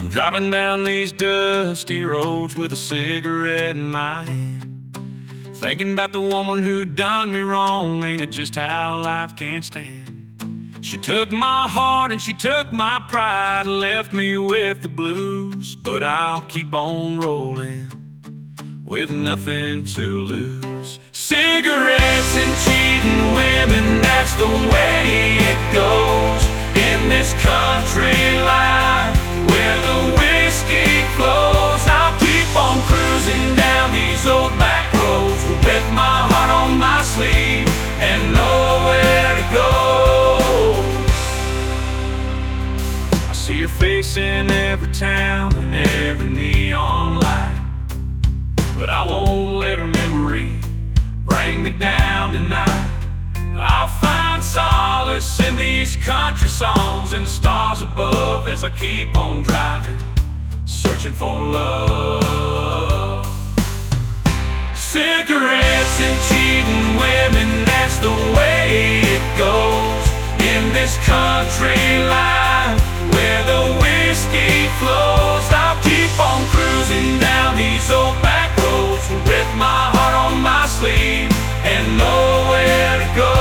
Driving down these dusty roads with a cigarette in my hand, thinking about the woman who done me wrong. Ain't it just how life can stand? She took my heart and she took my pride, left me with the blues. But I'll keep on rolling with nothing to lose. Cigarettes and cheating women, that's the way it goes in this country life where the whiskey flows. I'll keep on cruising down these old back roads with my heart on my sleeve and nowhere to go. I see your face in every town and every neon light, but I won't let her memory bring me down tonight. I'll find solace in these country songs and the stars above as I keep on driving, searching for love. Cigarettes and cheating women, that's the way it goes in this country life where the whiskey flows. I'll keep on cruising down these old back roads with my heart on my sleeve and nowhere to go.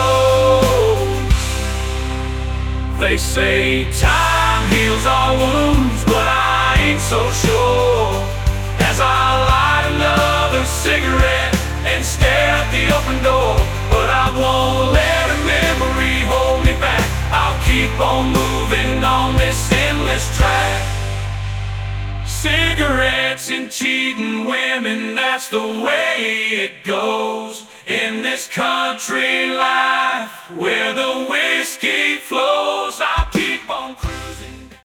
They say time heals all wounds, but I ain't so sure. As I light another cigarette and stare at the open door, but I won't let a memory hold me back. I'll keep on moving on this endless track. Cigarettes and cheating women, that's the way it goes in this country life where the whiskey flows. I'll keep on cruising.